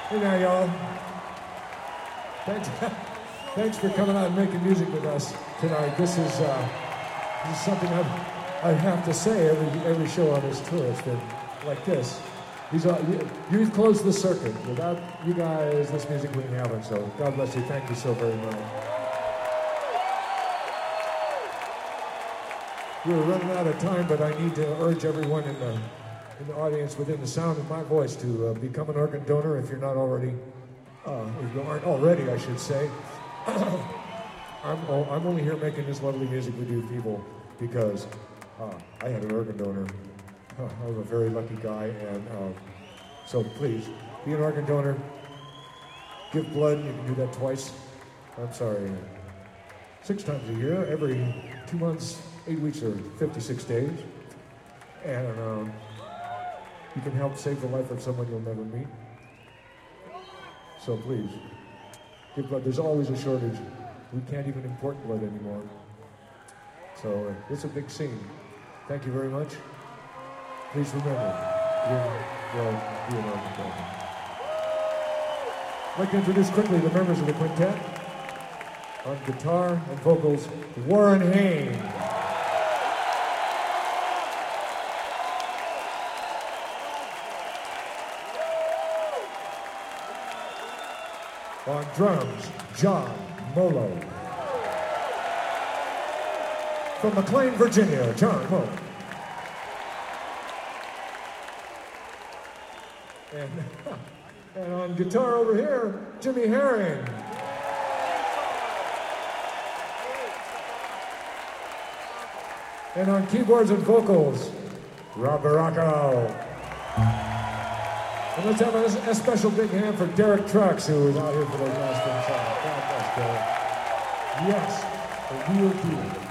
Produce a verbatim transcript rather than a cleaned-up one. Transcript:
Hey now, y'all. Thanks, thanks for coming out and making music with us tonight. This is uh, this is something I I have to say every every show on this tour. It's been like this. These are, you, you've closed the circuit. Without you guys, this music wouldn't happen. So God bless you. Thank you so very much. We're running out of time, but I need to urge everyone in the in the audience within the sound of my voice to uh, become an organ donor if you're not already, uh, if you aren't already, I should say. I'm, oh, I'm only here making this lovely music with you people because uh, I had an organ donor. Uh, I'm a very lucky guy, and uh, so please, be an organ donor. Give blood, you can do that twice. I'm sorry, six times a year, every two months, eight weeks, or fifty-six days. And um, you can help save the life of someone you'll never meet. So please, give blood. There's always a shortage. We can't even import blood anymore. So uh, it's a big scene. Thank you very much. Please remember, you're, well, you're an organ donor. I'd like to introduce quickly the members of the quintet. On guitar and vocals, Warren Haynes. On drums, John Molo. From McLean, Virginia, John Molo. And, and on guitar over here, Jimmy Herring. And on keyboards and vocals, Rob Baracco. And let's have a, a special big hand for Derek Trucks, who was out here for the last thing. God bless Derek. Yes, a real deal.